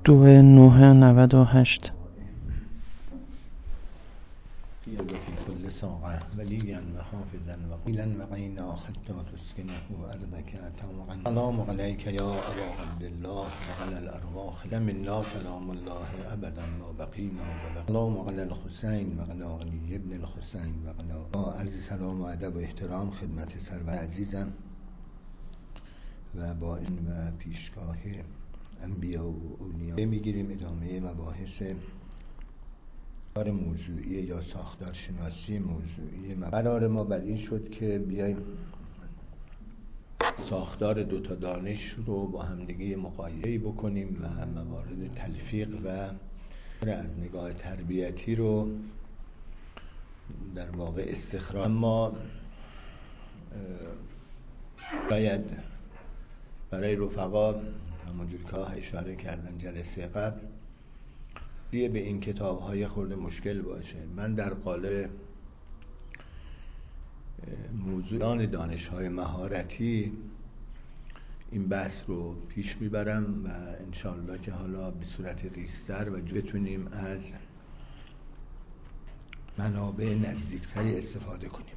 2998 فی کل ساعه ولیا و حافظا و قیلا و قینا حتی تسکنه ارضک طوعا. سلام علیک یا ابا عبدالله و علی الارواح منا سلام الله ابدا ما بقینا و بقی. سلام علی الحسین و علی علی ابن الحسین و علی. عرض سلام و ادب و احترام خدمت سرور عزیزم و با این و پیشگاه انبیا و اولیا میگیریم ادامه مباحث موضوعی یا ساختار شناسی موضوعی. قرار ما بر این شد که بیایم ساختار دوتا دانش رو با همدیگه مقایسه بکنیم و موارد تلفیق و از نگاه تربیتی رو در واقع استخراج. اما باید برای رفقا همونجوری که اشاره کردن جلسه قبل به این کتاب‌های خورده مشکل باشه. من در قالب موضوعان دانش‌های مهارتی این بحث رو پیش میبرم و انشالله که حالا به صورت ریزتر و بتونیم از منابع نزدیکتری استفاده کنیم.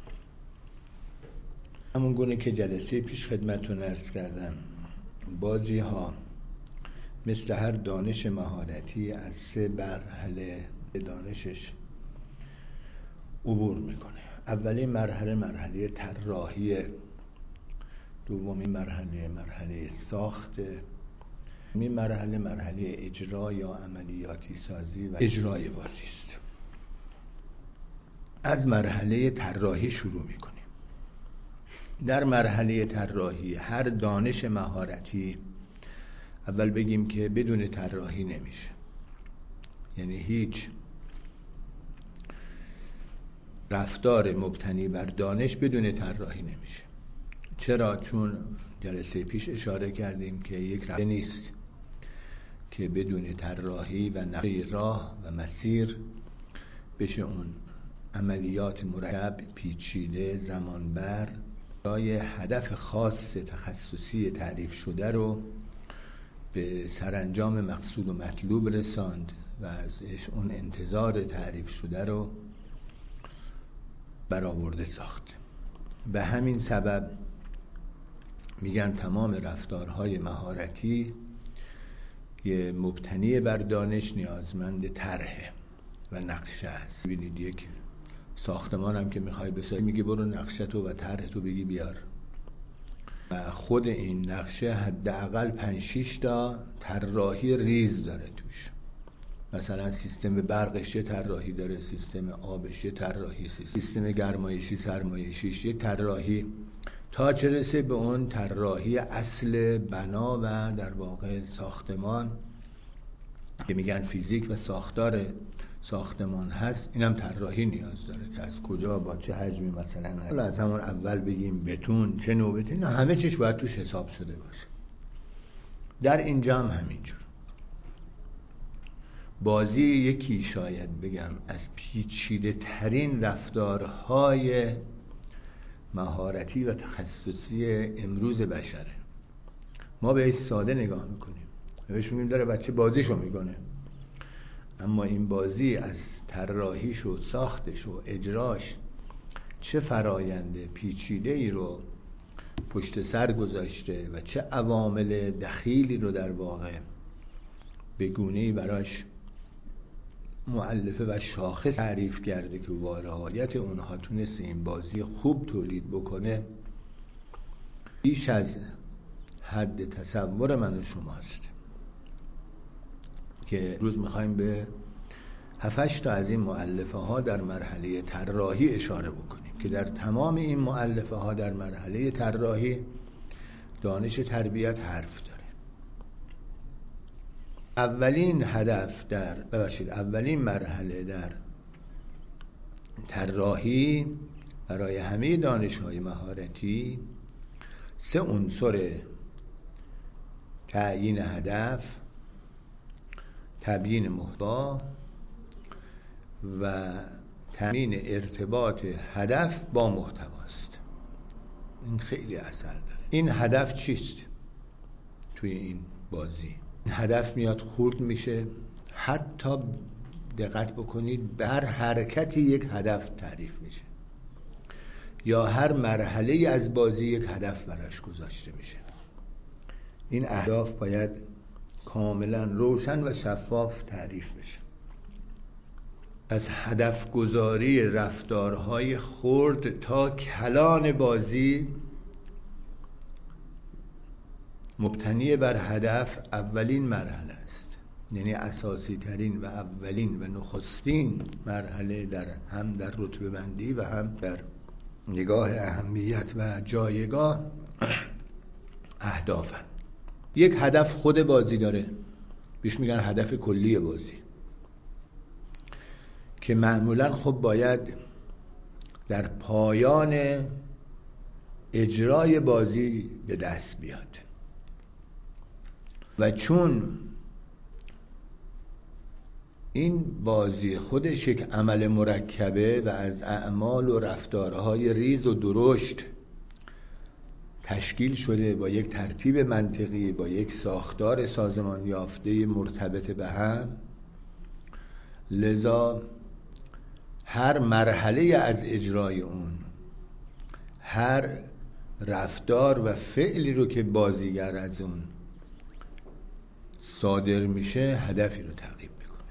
همون گونه که جلسه پیش خدمتتون عرض کردم، بعضی ها مثل هر دانش مهارتی از 3 مرحله دانشش عبور میکنه. اولین مرحله طراحی، دومین مرحله ساخت، این مرحله اجرا یا عملیاتی سازی و اجرای بازی است. از مرحله طراحی شروع میکنیم. در مرحله طراحی هر دانش مهارتی اول بگیم که بدون طراحی نمیشه، یعنی هیچ رفتار مبتنی بر دانش بدون طراحی نمیشه. چرا؟ چون جلسه پیش اشاره کردیم که یک رفتار نیست که بدون طراحی و نقشه راه و مسیر بشه اون عملیات مرکب، پیچیده، زمانبر برای هدف خاص تخصصی تعریف شده رو به سرانجام مقصود و مطلوب رساند و ازش اون انتظار تعریف شده رو برآورده ساخت. به همین سبب میگن تمام رفتارهای مهارتی که مبتنی بر دانش نیازمند طرح و نقشه است. ببینید یک ساختمان هم که میخوای بسازی میگی برو نقشه تو و طرح تو بگی بیار و خود این نقشه حداقل 5-6 تا طراحی ریز داره توش. مثلا سیستم برقش یه طراحی داره، سیستم آبش یه طراحی، سیستم گرمایشی سرمایشیش یه طراحی، تا چه رسه به اون طراحی اصل بنا و در واقع ساختمان که میگن فیزیک و ساختار ساختمان هست. اینم طراحی نیاز داره که از کجا با چه حجمی مثلا حالا از همون اول بگیم بتون چه نوع بتون، همه چیز باید توش حساب شده باشه. در اینجا هم همینجور. بازی یکی شاید بگم از پیچیده ترین رفتارهای مهارتی و تخصصی امروز بشره. ما بهش ساده نگاه میکنیم، بهش میگیم داره بچه بازیشو میکنه، اما این بازی از طراحیش و ساختش و اجراش چه فرایند پیچیده ای رو پشت سر گذاشته و چه عوامل دخیلی رو در واقع به گونه‌ای براش مؤلفه و شاخص تعریف کرده که با رعایت اونها تونسته این بازی خوب تولید بکنه، بیش از حد تصور من و شماست. که روز میخوایم به 7-8 تا از این مؤلفه ها در مرحله طراحی اشاره بکنیم که در تمام این مؤلفه ها در مرحله طراحی دانش تربیت حرف داره. اولین مرحله در طراحی برای همه دانش‌های مهارتی 3 عنصر تعیین هدف، تبیین محتوا و تامین ارتباط هدف با محتواست. این خیلی اثر داره. این هدف چیست توی این بازی؟ هدف میاد خورد میشه. حتی دقت بکنید به هر حرکتی یک هدف تعریف میشه، یا هر مرحله از بازی یک هدف براش گذاشته میشه. این اهداف باید کاملا روشن و شفاف تعریف بشه. از هدف گذاری رفتارهای خرد تا کلان بازی مبتنی بر هدف اولین مرحله است، یعنی اساسی ترین و اولین و نخستین مرحله هم در رتبه بندی و هم در نگاه اهمیت و جایگاه اهدافن. یک هدف خود بازی داره، بهش میگن هدف کلی بازی، که معمولا خب باید در پایان اجرای بازی به دست بیاد. و چون این بازی خودش یک عمل مرکبه و از اعمال و رفتارهای ریز و درشت تشکیل شده، با یک ترتیب منطقی، با یک ساختار سازمان یافته مرتبط به هم، لذا هر مرحله از اجرای اون، هر رفتار و فعلی رو که بازیگر از اون صادر میشه هدفی رو تعقیب میکنه.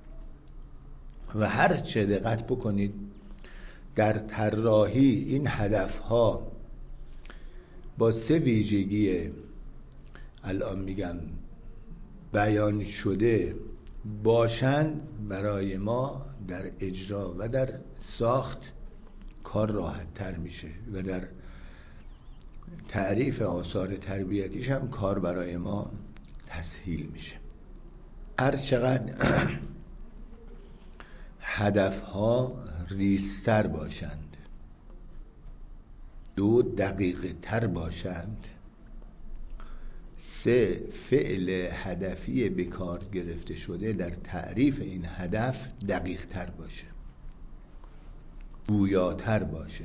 و هر چه دقت بکنید در طراحی این هدفها با 3 ویژگی الان میگم بیان شده باشند، برای ما در اجرا و در ساخت کار راحت تر میشه و در تعریف آثار تربیتیش هم کار برای ما تسهیل میشه. هر چقدر هدفها ریزتر باشند، 2 دقیقه تر باشند، 3 فعل هدفی به کار گرفته شده در تعریف این هدف دقیق تر باشه، گویاتر باشه،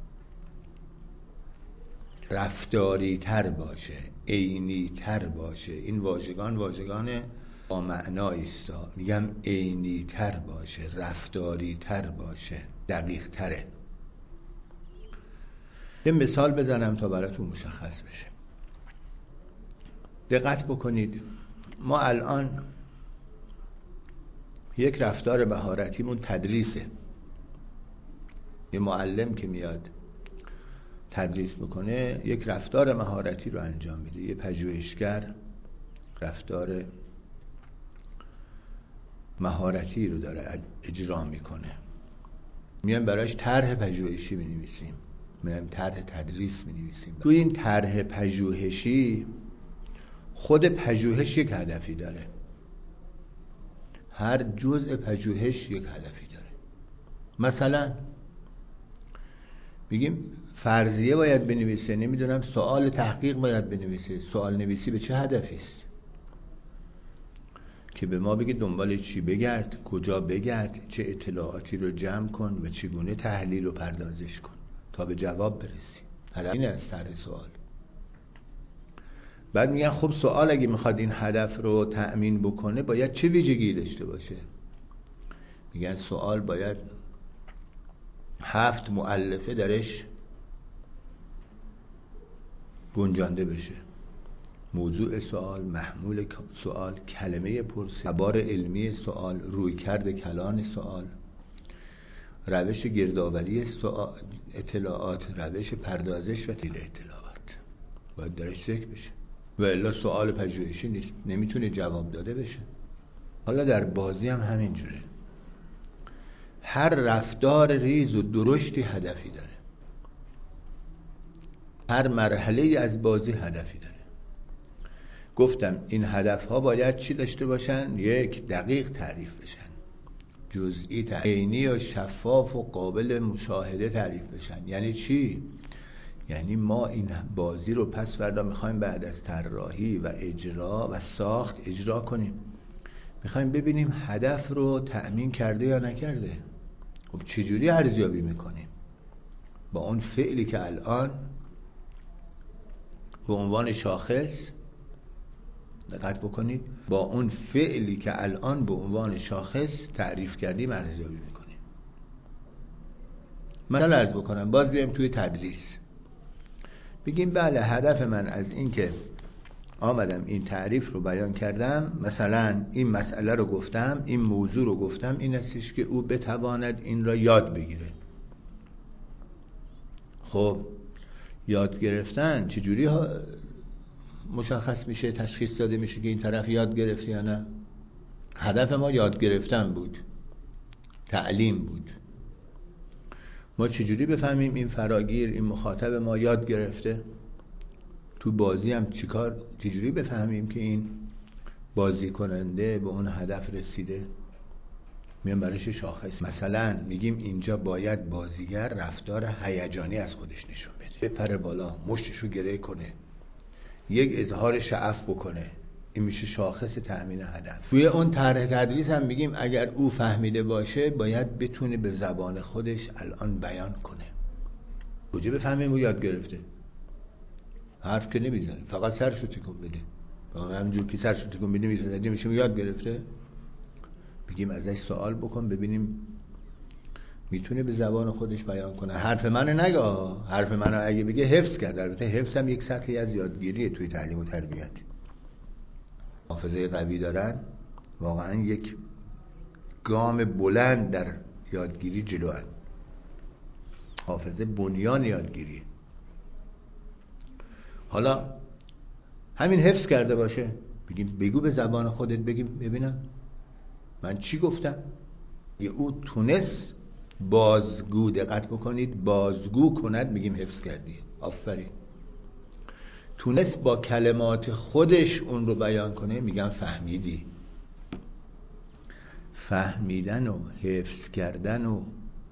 رفتاری تر باشه، عینی تر باشه. این واژگان با معنایی است. میگم عینی تر باشه، رفتاری تر باشه، دقیق تره. یه مثال بزنم تا براتون مشخص بشه. دقت بکنید، ما الان یک رفتار مهارتیمون تدریسه. یه معلم که میاد تدریس بکنه یک رفتار مهارتی رو انجام میده. یه پژوهشگر رفتار مهارتی رو داره اجرا میکنه. میایم براش طرح پژوهشی می‌نویسیم، میایم طرح تدریس می‌نویسیم. تو این طرح پژوهشی خود پژوهش یک هدفی داره، هر جزء پژوهش یک هدفی داره. مثلا بگیم فرضیه باید بنویسه، نمیدونم سوال تحقیق باید بنویسه. سوال نویسی به چه هدفی است؟ که به ما بگه دنبال چی بگرد، کجا بگرد، چه اطلاعاتی رو جمع کن و چگونه تحلیل و پردازش کن تا به جواب برسی. هدف اینه از طرح سوال. بعد میگن خب سوال اگه میخواد این هدف رو تأمین بکنه باید چه ویژگی داشته باشه؟ میگن سوال باید 7 مؤلفه درش گنجانده بشه. موضوع سوال، محمول سوال، کلمه پرسش، تبار علمی سوال، رویکرد کلان سوال، روش گردآوری اطلاعات، روش پردازش و تحلیل اطلاعات باید درش ذکر بشه. و الا سوال پژوهشی نیست، نمیتونه جواب داده بشه. حالا در بازی هم همینجوره. هر رفتار ریز و درشتی هدفی داره، هر مرحله از بازی هدفی داره. گفتم این هدفها باید چی داشته باشن؟ 1 دقیق تعریف بشن، جزئی، عینی و شفاف و قابل مشاهده تعریف بشن. یعنی چی؟ یعنی ما این بازی رو پس فردا میخوایم بعد از طراحی و اجرا و ساخت اجرا کنیم، میخوایم ببینیم هدف رو تأمین کرده یا نکرده. خب چجوری ارزیابی میکنیم؟ با اون فعلی که الان به عنوان شاخص دقت بکنید با اون فعلی که الان به عنوان شاخص تعریف کردیم ارزیابی میکنیم. مثلا عرض بکنم، باز بیایم توی تدریس، بگیم بله هدف من از این که آمدم این تعریف رو بیان کردم، مثلا این مسئله رو گفتم، این موضوع رو گفتم، این استش که او بتواند این را یاد بگیره. خب یاد گرفتن چجوری مشخص میشه، تشخیص داده میشه که این طرف یاد گرفته یا نه؟ هدف ما یاد گرفتن بود، تعلیم بود. ما چجوری بفهمیم این فراگیر، این مخاطب ما یاد گرفته؟ تو بازی هم چجوری بفهمیم که این بازی کننده به اون هدف رسیده؟ میام برایش شاخص. مثلا میگیم اینجا باید بازیگر رفتار هیجانی از خودش نشون بده، بپره بالا، مشتشو گره کنه، یک اظهار شعف بکنه. این میشه شاخص تأمین هدف. توی اون طرح تدریس هم میگیم اگر او فهمیده باشه باید بتونه به زبان خودش الان بیان کنه. کجا بفهمیم او یاد گرفته؟ حرف که نمیزنه، فقط سرشو تکون بده. فقط همینجور که سرشو تکون بده متوجه میشه یاد گرفته. بگیم ازش سوال بکن ببینیم میتونه به زبان خودش بیان کنه. حرف منو نگه، حرف منو اگه بگه حفظ کرد. البته حفظ هم یک سطحی از یادگیریه توی تعلیم و تربیت. حافظه قوی دارن واقعا یک گام بلند در یادگیری جلو هن. حافظه بنیان یادگیری. حالا همین حفظ کرده باشه، بگیم بگو به زبان خودت، بگیم ببینم من چی گفتم. یه او تونست بازگو، دقت بکنید، بازگو کند، میگیم حفظ کردی، آفرین. تونست با کلمات خودش اون رو بیان کنه، میگم فهمیدی. فهمیدن و حفظ کردن و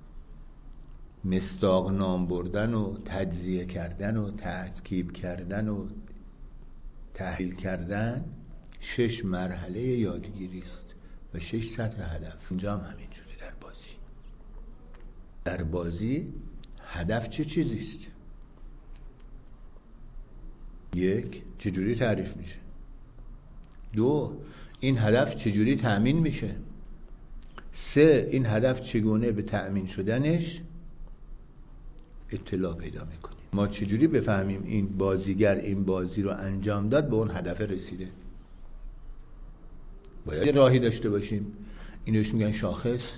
مصداق نام بردن و تجزیه کردن و ترکیب کردن و تحلیل کردن 6 مرحله یادگیری است و 6 سطح هدف. اینجا هم همینجوری در بازی. در بازی هدف چه چیزیست؟ 1 چجوری تعریف میشه؟ 2 این هدف چجوری تأمین میشه؟ 3 این هدف چگونه به تأمین شدنش اطلاع پیدا میکنیم. ما چجوری بفهمیم این بازیگر این بازی رو انجام داد، به اون هدف رسیده؟ باید راهی داشته باشیم، اینوش میگن شاخص.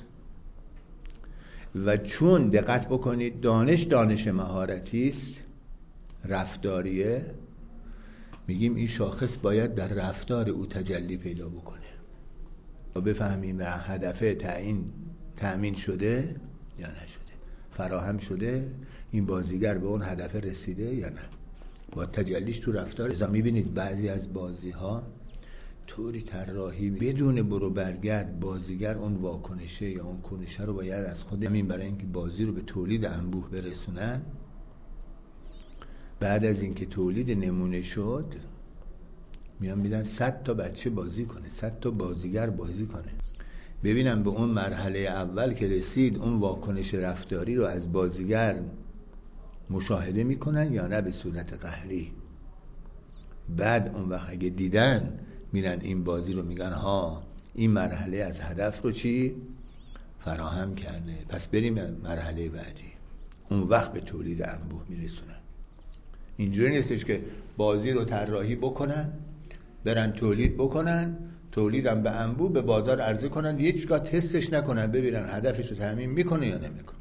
و چون دقت بکنید دانش مهارتی است، رفتاریه، میگیم این شاخص باید در رفتار او تجلی پیدا بکنه و بفهمیم هدف تأمین شده یا نشده، فراهم شده، این بازیگر به اون هدف رسیده یا نه، با تجلیش تو رفتار. ازا میبینید بعضی از بازی ها طوری طراحی بدون برو برگرد، بازیگر اون واکنشه یا اون کنشه رو باید از خود همین برای اینکه بازی رو به تولید انبوه برسونن. بعد از اینکه تولید نمونه شد میان میدن 100 تا بچه بازی کنه، 100 تا بازیگر بازی کنه، ببینم به اون مرحله اول که رسید اون واکنش رفتاری رو از بازیگر مشاهده میکنن یا نه به صورت قهری. بعد اون وقت اگه دیدن میرن این بازی رو میگن ها این مرحله از هدف رو چی فراهم کرده، پس بریم مرحله بعدی. اون وقت به تولید انبوه میرسونن. اینجوری نیستش که بازی رو طراحی بکنن برن تولید بکنن، تولیدم به انبوه به بازار عرضه کنن، هیچگاه تستش نکنن ببینن هدفش رو تامین میکنه یا نمیکنه.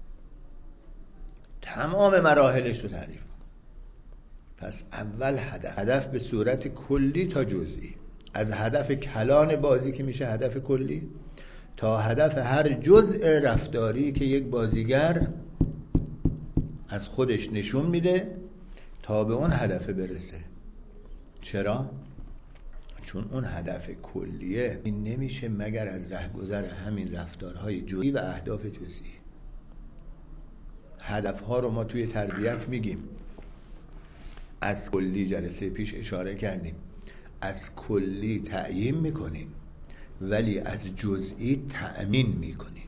تمام مراحلش رو تعریف کن. پس اول هدف به صورت کلی تا جزئی، از هدف کلان بازی که میشه هدف کلی تا هدف هر جزء رفتاری که یک بازیگر از خودش نشون میده تا به اون هدف برسه. چرا؟ چون اون هدف کلیه این نمیشه مگر از رهگذر همین رفتارهای جزئی و اهداف جزئی. هدفها رو ما توی تربیت میگیم از کلی، جلسه پیش اشاره کردیم، از کلی تعیین میکنیم ولی از جزئی تأمین میکنیم.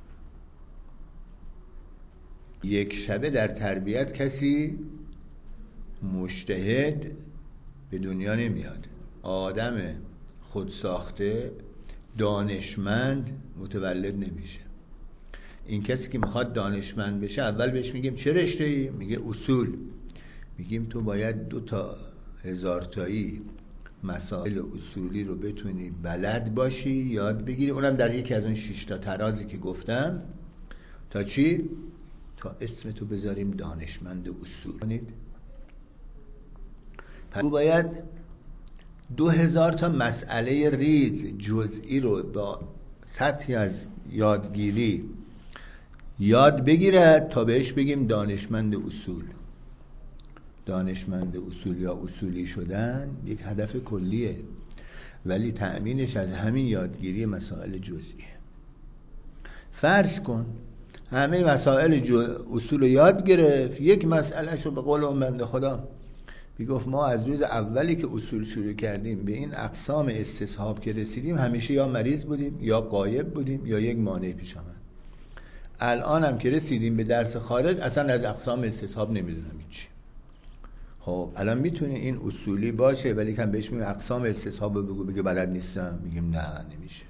یک شبه در تربیت کسی مجتهد به دنیا نمیاد. آدم خودساخته دانشمند متولد نمیشه. این کسی که میخواد دانشمند بشه اول بهش میگیم چه رشته‌ای؟ میگه اصول. میگیم تو باید 2 تا 1000 تایی مسائل اصولی رو بتونی بلد باشی، یاد بگیری، اونم در یکی از اون 6 تا ترازی که گفتم. تا چی؟ تا اسم تو بذاریم دانشمند اصول. تو باید 2000 تا مسئله ریز جزئی رو با سطحی از یادگیری یاد بگیرد تا بهش بگیم دانشمند اصول. دانشمند اصول یا اصولی شدن یک هدف کلیه، ولی تأمینش از همین یادگیری مسائل جزئیه. فرض کن همه مسائل اصول رو یاد گرفت، یک مسئلهش رو به قول اون بنده خدا میگفت ما از روز اولی که اصول شروع کردیم به این اقسام استصحاب که رسیدیم همیشه یا مریض بودیم یا غایب بودیم یا یک مانع پیش آمد. الان هم که رسیدیم به درس خارج اصلا از اقسام استصحاب نمیدونم چی. خب الان میتونه این اصولی باشه ولی کم بهش میگم اقسام استصحاب بگو، بگه بلد نیستم، میگیم نه نمیشه.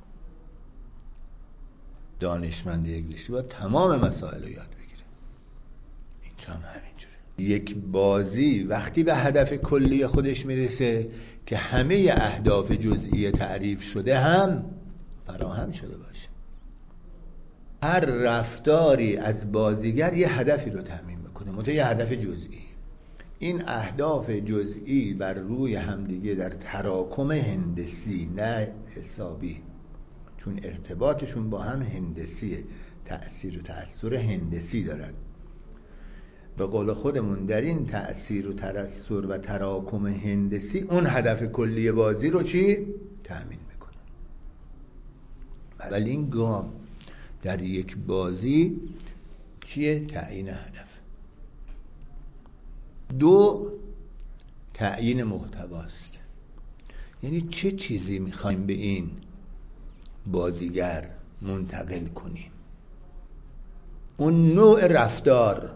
دانشمند یک رشته باید تمام مسائل رو یاد بگیره. اینجا هم همینجوره. یک بازی وقتی به هدف کلی خودش میرسه که همه اهداف جزئی تعریف شده هم فراهم شده باشه. هر رفتاری از بازیگر یه هدفی رو تامین میکنه، منتها یه هدف جزئی. این اهداف جزئی بر روی همدیگه در تراکم هندسی نه حسابی، چون ارتباطشون با هم هندسیه، تأثیر و تأثیر هندسی دارن. به قول خودمون در این تأثیر و تأثیر و تراکم هندسی اون هدف کلی بازی رو چی؟ تأمین میکنه. ولی این گام در یک بازی چیه؟ تعیین هدف. 2 تعیین محتواست. یعنی چه چیزی میخوایم به این بازیگر منتقل کنیم. اون نوع رفتار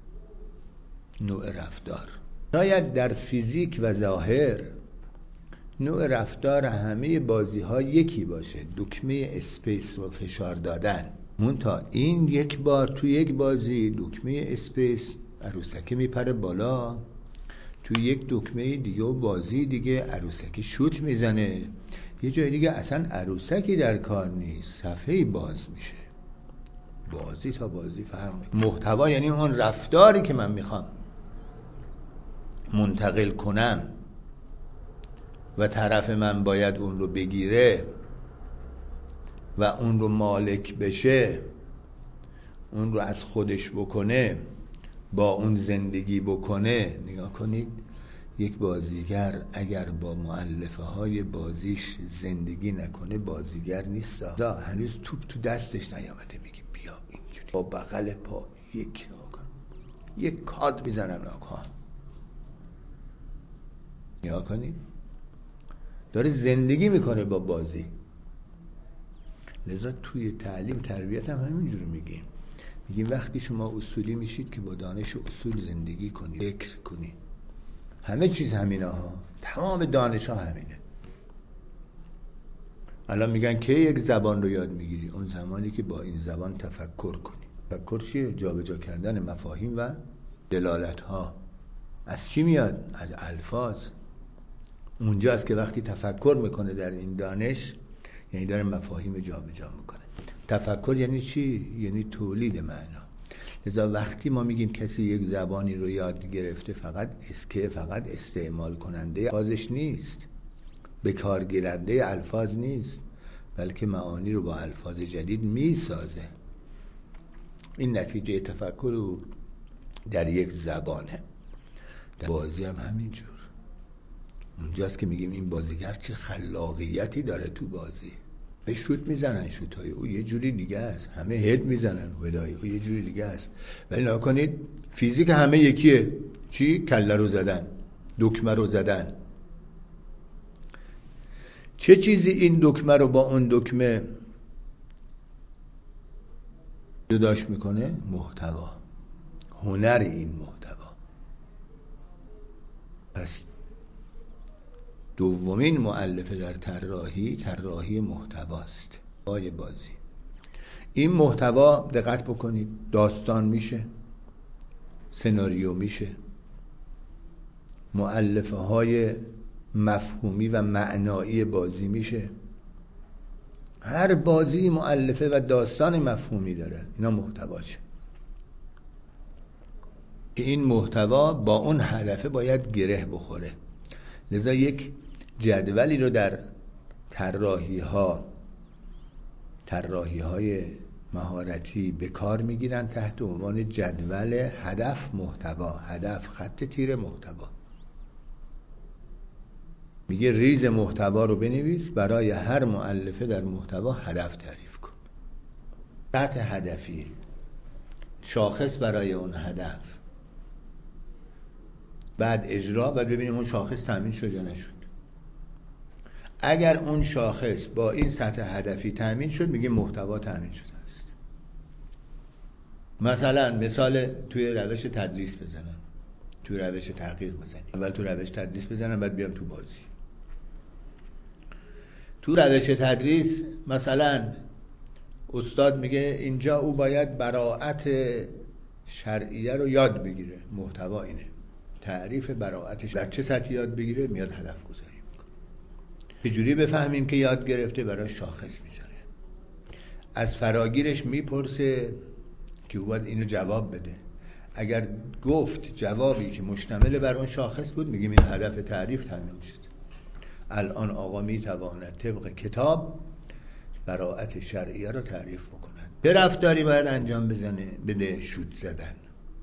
شاید در فیزیک و ظاهر نوع رفتار همه بازی ها یکی باشه، دکمه اسپیس رو فشار دادن. منتها این یک بار تو یک بازی دکمه اسپیس عروسکی میپره بالا، تو یک دکمه دیگه و بازی دیگه عروسکی شوت میزنه، یه جای دیگه اصلا عروسکی در کار نیست، صفحه‌ای باز میشه. بازی تا بازی فرق میکنه. محتوا یعنی اون رفتاری که من میخوام منتقل کنم و طرف من باید اون رو بگیره و اون رو مالک بشه، اون رو از خودش بکنه، با اون زندگی بکنه. نگاه کنید یک بازیگر اگر با مؤلفه های بازیش زندگی نکنه بازیگر نیست. هنوز توپ تو دستش نیامده میگه بیا اینجوری با بغل پا یک کاد میزنن آقا. نگاه کنید داره زندگی میکنه با بازی. لذا توی تعلیم تربیت هم همینجور میگیم وقتی شما اصولی میشید که با دانش اصول زندگی کنید، فکر کنید. همه چیز همینه ها، تمام دانش ها همینه. الان میگن که یک زبان رو یاد میگیری، اون زمانی که با این زبان تفکر کنی. تفکر چیه؟ جابجا کردن مفاهیم و دلالت ها. از چی میاد؟ از الفاظ. اونجاست که وقتی تفکر میکنه در این دانش یعنی داره مفاهیم جابجا میکنه. تفکر یعنی چی؟ یعنی تولید معنا. لذا وقتی ما میگیم کسی یک زبانی رو یاد گرفته فقط استعمال کننده الفاظش نیست، به کار گیرنده الفاظ نیست، بلکه معانی رو با الفاظ جدید میسازه. این نتیجه تفکر در یک زبانه. در بازی هم همینجور. اونجاست که میگیم این بازیگر چه خلاقیتی داره تو بازی. به شوت میزنن، شوتای او یه جوری دیگه است، همه هد میزنن، هدای او یه جوری دیگه است. ولی نگاه کنید فیزیک همه یکیه. چی؟ کله رو زدن، دکمه رو زدن. چه چیزی این دکمه رو با اون دکمه جداش میکنه؟ محتوا، هنر این محتوا. پس دومین مؤلفه در طراحی محتواست. بازی این محتوا دقت بکنید داستان میشه، سناریو میشه، مؤلفه های مفهومی و معنایی بازی میشه. هر بازی مؤلفه و داستان مفهومی داره، اینا محتواشه. این محتوا با اون هدفه باید گره بخوره. لذا یک جدولی رو در طراحی های مهارتی به کار میگیرن تحت عنوان جدول هدف محتوا. هدف خط تیر محتوا. میگه ریز محتوا رو بنویس، برای هر مؤلفه در محتوا هدف تعریف کن. سطح هدفی، شاخص برای اون هدف، بعد اجرا، بعد ببینیم اون شاخص تامین شد یا نشد. اگر اون شاخص با این سطح هدفی تامین شد میگه محتوا تامین شده است. مثال توی روش تدریس بزنم، توی روش تحقیق بزنیم. اول تو روش تدریس بزنم بعد بیام تو بازی. تو روش تدریس مثلا استاد میگه اینجا او باید براءت شرعیه رو یاد بگیره. محتوا اینه، تعریف براءت در چه سطحی یاد بگیره، میاد هدف گذاری میکنه. چجوری بفهمیم که یاد گرفته؟ برای شاخص میذاره. از فراگیرش میپرسه که او باید اینو جواب بده. اگر گفت جوابی که مشتمل بر اون شاخص بود، میگیم این هدف تعریف تامین شد. الان آقا میتواند طبق کتاب براءت شرعیه رو تعریف بکند. چه رفتاری باید انجام بده؟ شوت زدن.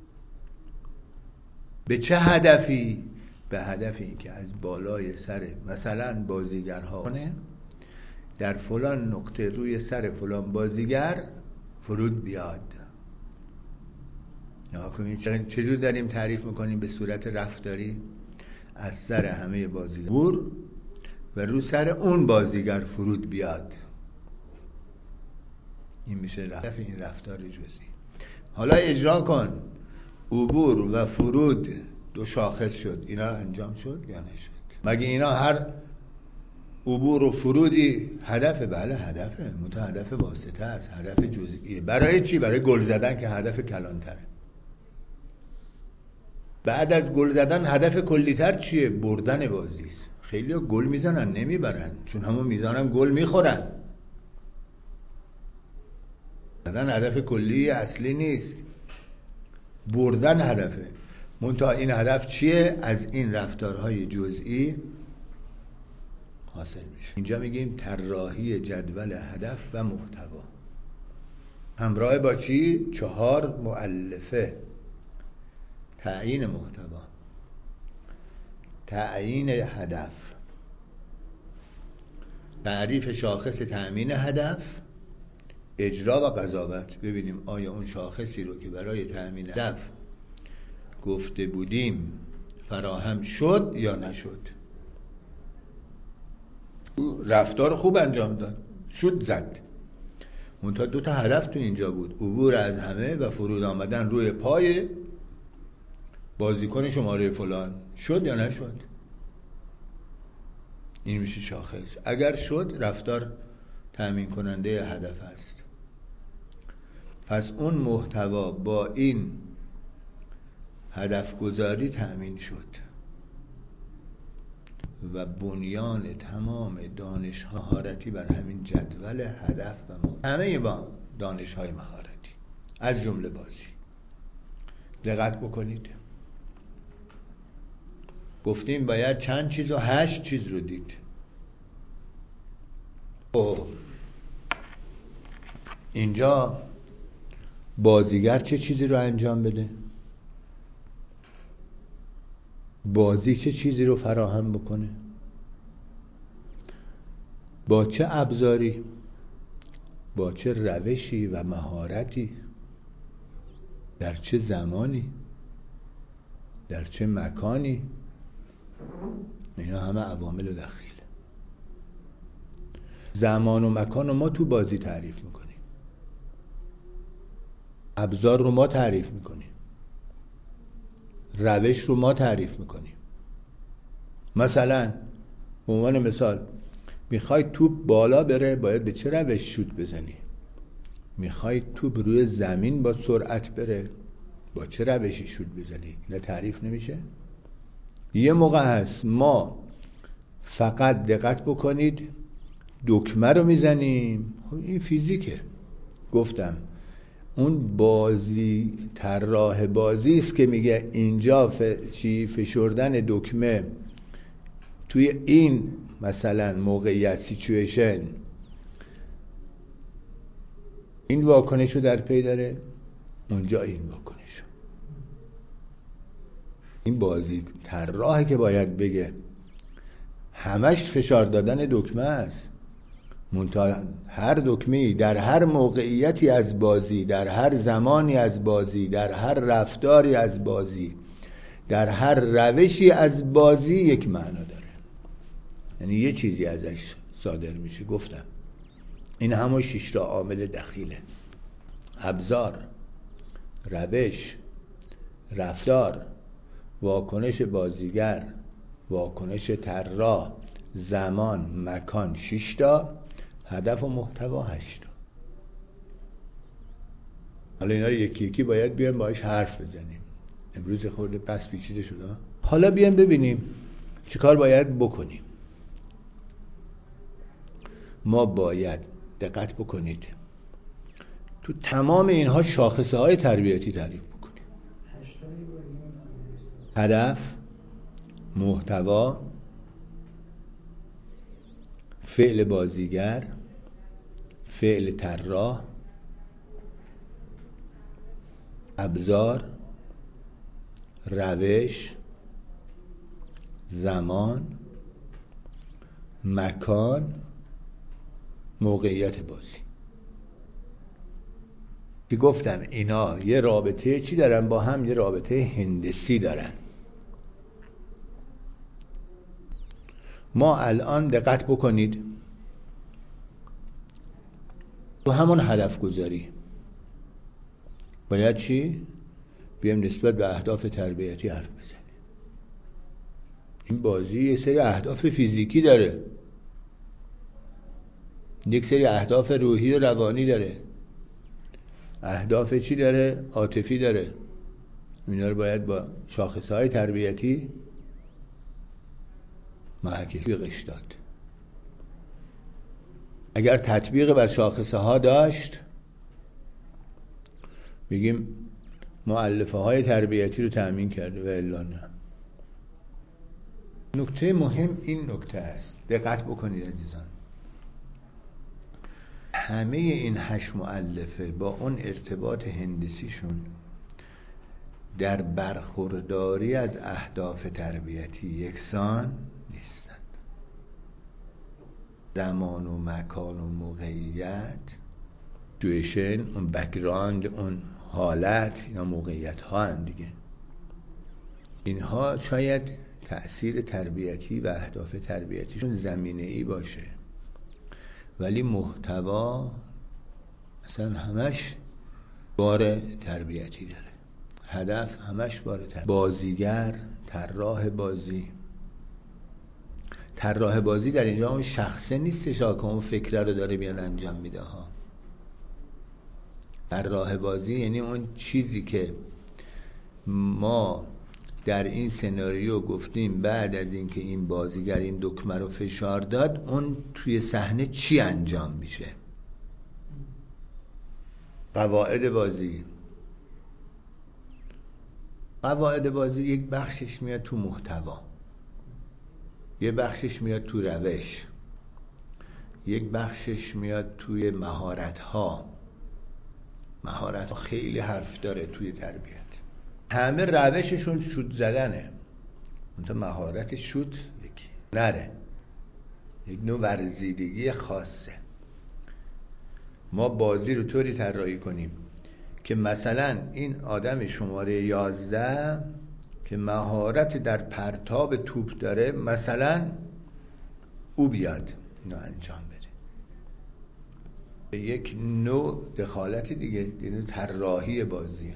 به چه هدفی؟ به هدفی که از بالای سر مثلا بازیگرها در فلان نقطه روی سر فلان بازیگر فرود بیاد. چجور داریم تعریف میکنیم؟ به صورت رفتاری. از سر همه بازیگر و رو سر اون بازیگر فرود بیاد. این میشه این رفتار جزئی. حالا اجرا کن. عبور و فرود دو شاخص شد، اینا انجام شد یا نشد؟ مگه اینا هر عبور و فرودی هدفه؟ بله هدفه، منتها هدف واسطه است، هدف جزئیه. برای چی؟ برای گل زدن که هدف کلانتره. بعد از گل زدن هدف کلیتر چیه؟ بردن بازی است. خیلی گل میزنن نمیبرن، چون همون میزانم گل میخورن. زدن هدف کلی اصلی نیست، بردن هدفه. منتها این هدف چیه؟ از این رفتارهای جزئی حاصل میشه. اینجا میگیم طراحی جدول هدف و محتوا همراه با چی؟ 4 مؤلفه. تعیین محتوا، تعیین هدف، تعریف شاخص تأمین هدف، اجرا و قضاوت. ببینیم آیا اون شاخصی رو که برای تأمین هدف گفته بودیم فراهم شد یا نشد. رفتار خوب انجام داد، شد زد، منتها 2 تا هدف تو اینجا بود: عبور از همه و فرود آمدن روی پای بازیکن شماره فلان. شد یا نشد؟ این میشه شاخص. اگر شد، رفتار تامین کننده هدف است. پس اون محتوا با این هدف گذاری تأمین شد و بنیان تمام دانش مهارتی بر همین جدول هدف و همه با دانش های مهارتی از جمله بازی. دقت بکنید، گفتیم باید چند چیز و 8 چیز رو دید. اینجا بازیگر چه چیزی رو انجام بده؟ بازی چه چیزی رو فراهم بکنه؟ با چه ابزاری؟ با چه روشی و مهارتی؟ در چه زمانی؟ در چه مکانی؟ اینا همه عوامل دخیل. زمان و مکان رو ما تو بازی تعریف میکنیم، ابزار رو ما تعریف میکنیم، روش رو ما تعریف میکنیم. مثلا به عنوان مثال میخوای توپ بالا بره باید به چه روش شوت بزنی؟ میخوای توپ روی زمین با سرعت بره با چه روشی شوت بزنی؟ نه تعریف نمیشه؟ یه موقع هست ما فقط دقت بکنید دکمه رو میزنیم، این فیزیکه. گفتم اون بازی طراح بازی است که میگه اینجا فشردن دکمه توی این مثلا موقعیت سیچویشن این واکنش رو در پی داره، اونجا این واکنش رو. این بازی طراحه که باید بگه همش فشار دادن دکمه است، منتها هر دکمه‌ای در هر موقعیتی از بازی، در هر زمانی از بازی، در هر رفتاری از بازی، در هر روشی از بازی یک معنا داره، یعنی یه چیزی ازش صادر میشه. گفتم این همون 6 تا عامل دخیله: ابزار، روش، رفتار، واکنش بازیگر، واکنش طراح، زمان، مکان 6 تا، هدف و محتوا 8 تا. حالا اینا رو یکی یکی باید بیایم باهاش حرف بزنیم. امروز خورده پس پیچیده شده. حالا بیایم ببینیم چیکار باید بکنیم. ما باید دقت بکنید تو تمام اینها شاخصه های تربیتی تعریف بکنیم: هدف، محتوا، فعل بازیگر، فعل طراح، ابزار، روش، زمان، مکان، موقعیت بازی. که گفتم اینا یه رابطه چی دارن با هم؟ یه رابطه هندسی دارن. ما الان دقت بکنید تو همون هدف گذاری باید چی؟ بیایم نسبت به اهداف تربیتی حرف بزنیم. این بازی یه سری اهداف فیزیکی داره، یک سری اهداف روحی و روانی داره، اهداف چی داره؟ عاطفی داره. اینا رو باید با شاخصهای تربیتی تطبیقش داد. اگر تطبیق بر شاخصه ها داشت بگیم مؤلفه های تربیتی رو تأمین کرده و الا نه. نکته مهم این نکته است، دقت بکنید عزیزان، همه این 8 مؤلفه با اون ارتباط هندسیشون در برخورداری از اهداف تربیتی یکسان نیستند. زمان و مکان و موقعیت، سیچویشن، اون بک‌گراند، اون حالت، اینا موقعیت ها هم دیگه. اینها شاید تأثیر تربیتی و اهداف تربیتیشون زمینه‌ای باشه، ولی محتوا اصلا همش بار تربیتی داره. هدف همش بار تربیتی. بازیگر، طراح بازی. طراح بازی در اینجا اون شخصه نیستش که اون فکره رو داره بیان انجام میده ها. طراح بازی یعنی اون چیزی که ما در این سناریو گفتیم بعد از اینکه این بازیگر این دکمه رو فشار داد اون توی صحنه چی انجام میشه. قواعد بازی یک بخشش میاد تو محتوا، یه بخشش میاد تو روش، یک بخشش میاد توی مهارت ها خیلی حرف داره توی تربیت. همه روششون شوت زدنه، منتها مهارت شوت یک نوع ورزیدگی خاصه. ما بازی رو طوری طراحی کنیم که مثلا این آدم شماره 11 که مهارت در پرتاب توپ داره مثلا او بیاد اینو انجام بده. یک نوع دخالت دیگه، یعنی طراحی بازیه.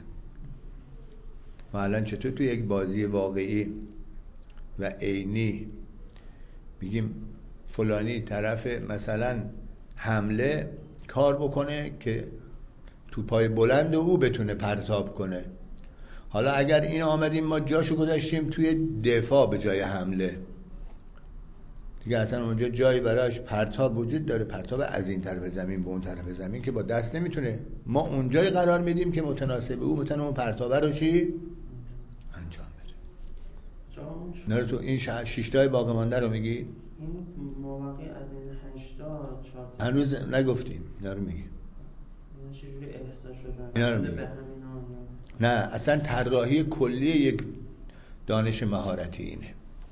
ما الان چطور توی یک بازی واقعی و عینی بگیم فلانی طرف مثلا حمله کار بکنه که توپای بلند او بتونه پرتاب کنه. حالا اگر این آمدیم ما جاشو گذاشتیم توی دفاع به جای حمله، دیگه اصلا اونجا جایی براش پرتاب وجود داره، پرتاب از این طرف زمین به اون طرف زمین که با دست نمیتونه، ما اونجای قرار میدیم که متناسب او بتونه اون پرتابه رو چی؟ انجام بده. نه تو این 6 تای باقی مانده رو میگی؟ این مابقی از این 8 تا 4 تا هنوز نگفتیم، اینا رو میگی. اینا چجوری احسا شدن؟ اینا رو میگی. نه اصلا طراحی کلی یک دانش مهارتی اینه.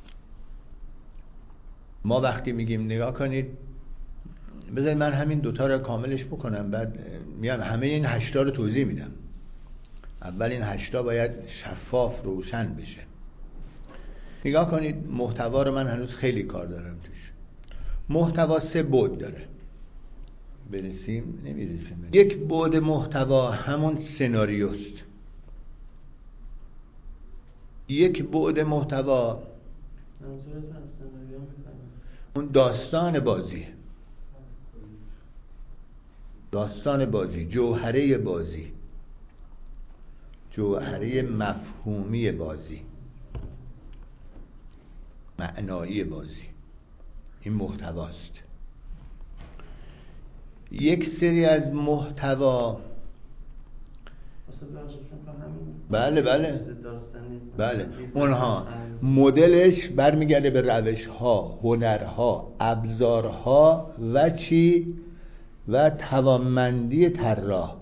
ما وقتی میگیم نگاه کنید، بذارید من همین دوتا رو کاملش بکنم، بعد میام همه این 8 تا رو توضیح میدم. اول این 8 تا باید شفاف روشن بشه. نگاه کنید محتوا رو، من هنوز خیلی کار دارم توش. محتوا 3 بعد داره، برسیم نمیرسیم. یک بعد محتوا همون سناریوست. یک بعد محتوا منظورتون از سناریو میفهمید؟ اون داستان بازی، داستان بازی، جوهره بازی، جوهره مفهومی بازی، معنایی بازی، این محتواست. یک سری از محتوا بله اونها مدلش برمیگرده به روش‌ها، هنرها، ابزارها و چی؟ و توانمندی طراح.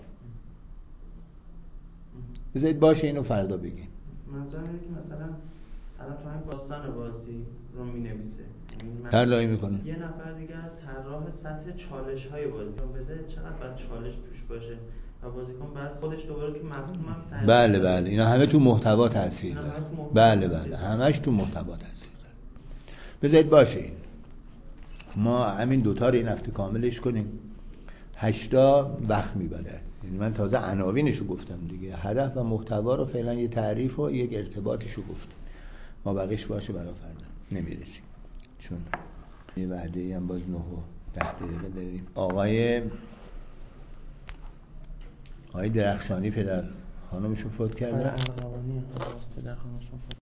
بذارید باشه اینو فردا بگیم. منظورم اینه که مثلا الان تو همین داستان بازی رو می‌نویسه، طراحی میکنه. یه نفر دیگه طراح سطح چالش‌های بازی بده، چقدر باید چالش توش باشه و بازیکن بعد خودش دوباره تو مفهومم تاثیر بله بله اینا همه تو محتوا تاثیر داره. بله بله همش تو محتوا تاثیر داره. بذارید باشه ما همین دوتا رو این هفته کاملش کنیم. 8 تا وقت میبره، یعنی من تازه عناوینشو گفتم دیگه، هدف و محتوا رو فعلا یه تعریف و یک ارتباطشو گفتیم، ما بقیش باشه برای فردا نمیرسیم، چون یه وعده هم باز 9 و 10 دقیقه داریم. آقای درخشانی پدر خانمشون فوت کردن. ارغوانی پدر خانمشون فوت